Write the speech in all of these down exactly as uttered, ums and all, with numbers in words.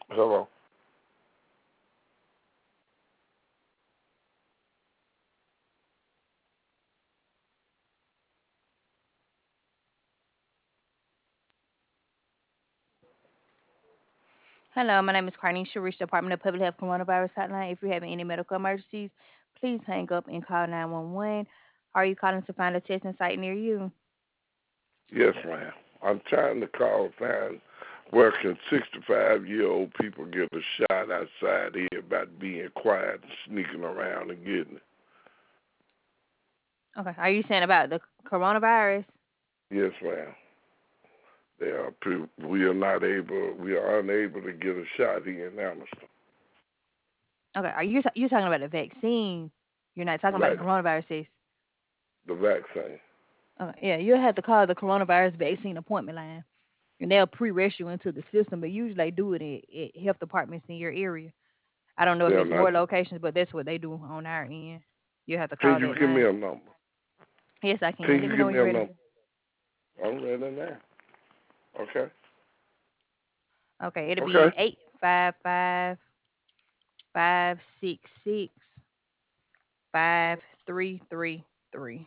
Hello. Hello, my name is Carnisha, Rich Department of Public Health Coronavirus Hotline. If you're having any medical emergencies, please hang up and call nine one one. Are you calling to find a testing site near you? Yes, ma'am. I'm trying to call find where can sixty-five year old people get a shot outside here about being quiet and sneaking around and getting it. Okay. Are you saying about the coronavirus? Yes, ma'am. They are. pe- We are not able. We are unable to get a shot here in Amherst. Okay. Are you you talking about the vaccine? You're not talking about the Vac, coronavirus test. the vaccine. Okay. Yeah, you'll have to call the coronavirus vaccine appointment line, and they'll pre-rush you into the system. But usually they do it at, at health departments in your area. I don't know if They're it's not. more locations, but that's what they do on our end. You have to Can call you that give me line. a number? Yes, I Can can. Let you me know give when me you're a ready. number? I'm ready now. Okay. Okay, it'll be Okay. eight five five five six six five three three three.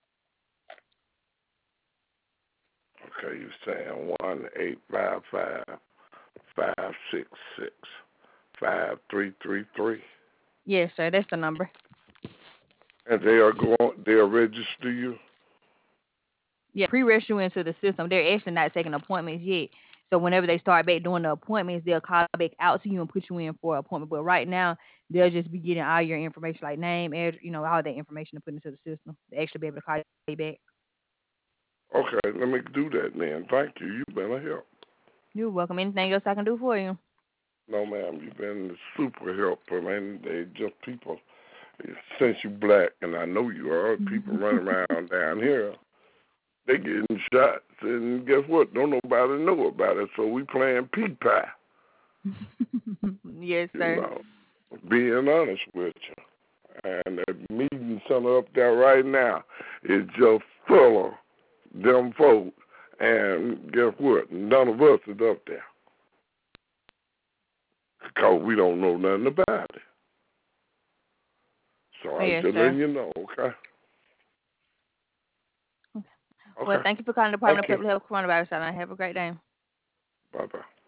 Okay. You're saying one eight five five five six six five three three three. Yes, sir. That's the number. And they are going. They'll register you. Yeah, pre-register you into the system. They're actually not taking appointments yet. So whenever they start back doing the appointments, they'll call back out to you and put you in for an appointment. But right now, they'll just be getting all your information, like name, address, you know, all that information to put into the system. They actually be able to call you back. Okay. Let me do that then. Thank you. You've been a help. You're welcome. Anything else I can do for you? No, ma'am. You've been super helpful, man. They just people. Since you black, and I know you are, people running around down here. They getting shots, and guess what? Don't nobody know about it. So we playing pea pie. Yes, You sir. know, being honest with you. And the meeting center up there right now is just full of them folks. And guess what? None of us is up there because we don't know nothing about it. So I'm Yes, just letting sir. you know, okay? Well, Okay. thank you for calling the Thank Department of you. Public Health Coronavirus. Hotline. Have a great day. Bye bye.